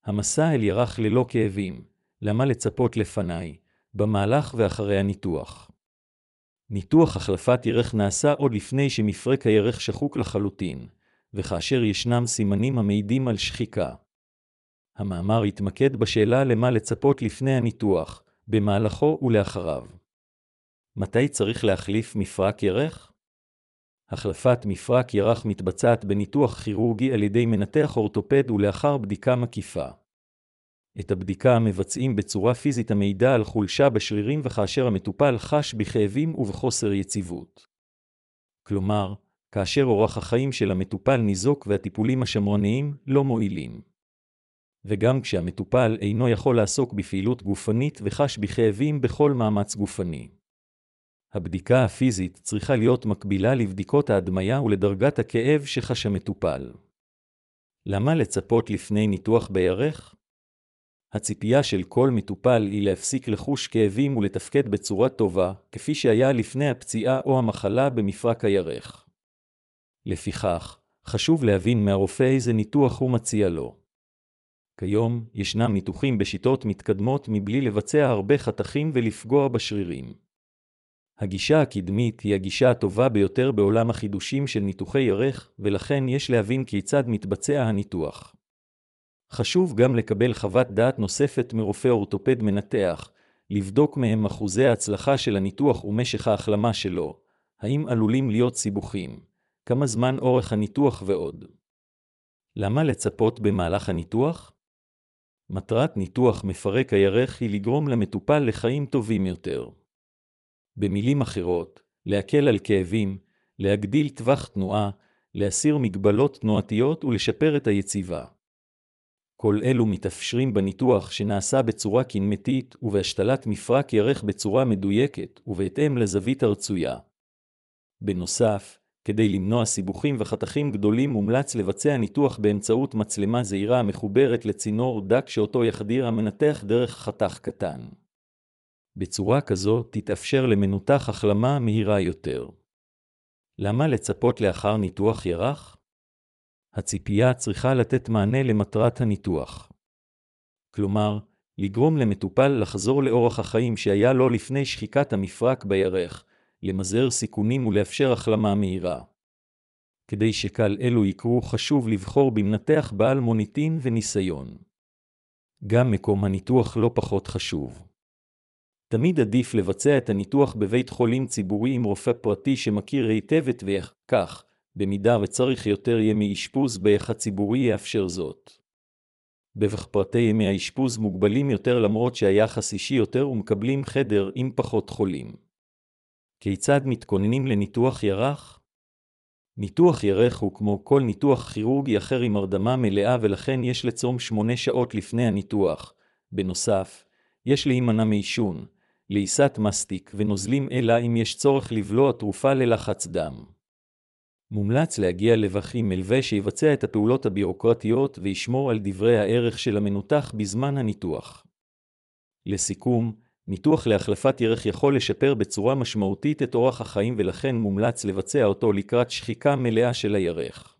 המסע אל ירח ללא כאבים, למה לצפות לפניי, במהלך ואחרי הניתוח. ניתוח החלפת ירך נעשה עוד לפני שמפרק הירך שחוק לחלוטין, וכאשר ישנם סימנים המעידים על שחיקה. המאמר התמקד בשאלה למה לצפות לפני הניתוח, במהלכו ולאחריו. מתי צריך להחליף מפרק ירך? החלפת מפרק ירך מתבצעת בניתוח כירורגי על ידי מנתח אורתופד ולאחר בדיקה מקיפה. את הבדיקה מבצעים בצורה פיזית המעידה על חולשה בשרירים וכאשר המטופל חש בכאבים ובחוסר יציבות. כלומר, כאשר אורח החיים של המטופל ניזוק והטיפולים השמרניים לא מועילים. וגם כשהמטופל אינו יכול לעסוק בפעילות גופנית וחש בכאבים בכל מאמץ גופני. הבדיקה הפיזית צריכה להיות מקבילה לבדיקות ההדמיה ולדרגת הכאב שחש המטופל. למה לצפות לפני ניתוח בירך? הציפייה של כל מטופל היא להפסיק לחוש כאבים ולתפקד בצורה טובה, כפי שהיה לפני הפציעה או המחלה במפרק הירך. לפיכך, חשוב להבין מהרופא איזה ניתוח הוא מציע לו. כיום, ישנם ניתוחים בשיטות מתקדמות מבלי לבצע הרבה חתכים ולפגוע בשרירים. הגישה הקדמית היא הגישה הטובה ביותר בעולם החידושים של ניתוחי ירך, ולכן יש להבין כיצד מתבצע הניתוח. חשוב גם לקבל חוות דעת נוספת מרופא אורתופד מנתח, לבדוק מהם אחוזי ההצלחה של הניתוח ומשך ההחלמה שלו, האם עלולים להיות סיבוכים, כמה זמן אורך הניתוח ועוד. למה לצפות במהלך הניתוח? מטרת ניתוח מפרק הירך היא לגרום למטופל לחיים טובים יותר. במילים אחרות, להקל על כאבים, להגדיל טווח תנועה, להסיר מגבלות תנועתיות ולשפר את היציבה. כל אלו מתאפשרים בניתוח שנעשה בצורה קינמטית ובהשתלת מפרק ירך בצורה מדויקת ובהתאם לזווית הרצויה. בנוסף, כדי למנוע סיבוכים וחתכים גדולים מומלץ לבצע ניתוח באמצעות מצלמה זעירה המחוברת לצינור דק שאותו יחדיר המנתח דרך חתך קטן. בצורה כזו תתאפשר למנותח החלמה מהירה יותר. למה לצפות לאחר ניתוח ירך? הציפייה צריכה לתת מענה למטרת הניתוח. כלומר, לגרום למטופל לחזור לאורח החיים שהיה לו לפני שחיקת המפרק בירך, למזער סיכונים ולאפשר החלמה מהירה. כדי שקל אלו יקרו חשוב לבחור במנתח בעל מוניטין וניסיון. גם מקום הניתוח לא פחות חשוב. תמיד עדיף לבצע את הניתוח בבית חולים ציבורי עם רופא פרטי שמכיר היטב את וכך, במידה וצריך יותר ימי אשפוז ביך הציבורי יאפשר זאת. בבית פרטי ימי האשפוז מוגבלים יותר למרות שהיחס אישי יותר ומקבלים חדר עם פחות חולים. כיצד מתכוננים לניתוח ירך? ניתוח ירך הוא כמו כל ניתוח כירורגי אחר עם הרדמה מלאה ולכן יש לצום 8 שעות לפני הניתוח. בנוסף, יש להימנע מעישון, לעיסת מסטיק ונוזלים אלא אם יש צורך לבלוע תרופה ללחץ דם. מומלץ להגיע לבכי מלווה שיבצע את הפעולות הבירוקרטיות וישמור על דברי הערך של המנותח בזמן הניתוח. לסיכום, ניתוח להחלפת ירך יכול לשפר בצורה משמעותית את אורח החיים ולכן מומלץ לבצע אותו לקראת שחיקה מלאה של הירך.